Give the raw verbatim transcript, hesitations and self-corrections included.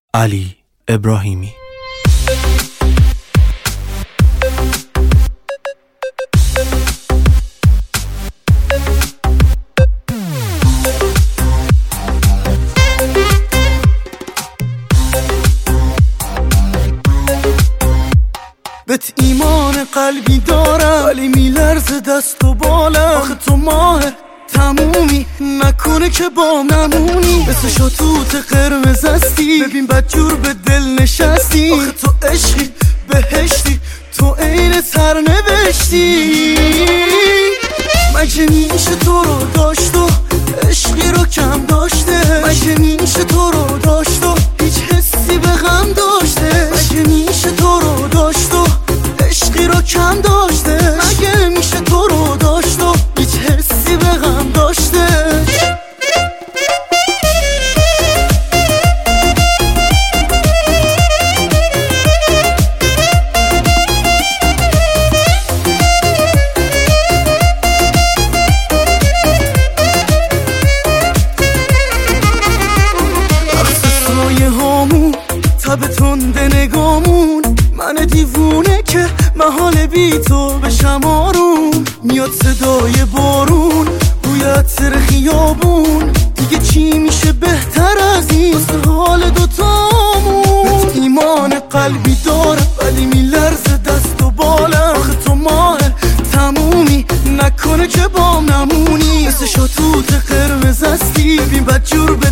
علی ابراهیمی. بهت ایمان قلبی دارم ولی میلرزه دست و بالم. آخه تو ماه تمومی نکنه که با نمونی، مثل شاتوت قرمز هستی، ببین بدجور به دل نشستی. آخه تو عشقی بهشتی، تو عین سرنوشتی. مگه میشه تو رو داشت و عشقی رو کم داشته؟ مگه میشه تو رو داشت و هیچ حسی به غم داشته؟ مگه میشه تو رو داشت و عشقی رو کم داشته؟ مگه میشه تو رو داشت و هیچ حسی به غم داشته؟ تب تنده نگامون، من دیوونه که محال بی تو بشم آروم. میاد صدای بارون، بوی عطر خیابون، دیگه چی میشه بهتر از این واسه حال دوتامون؟ بهت ایمان قلبی دارم ولی میلرزه دست و بالم. آخه تو ماه تمومی نکنه که بام نمونی، مثل شاتوت قرمز هستی، ببین بدجور به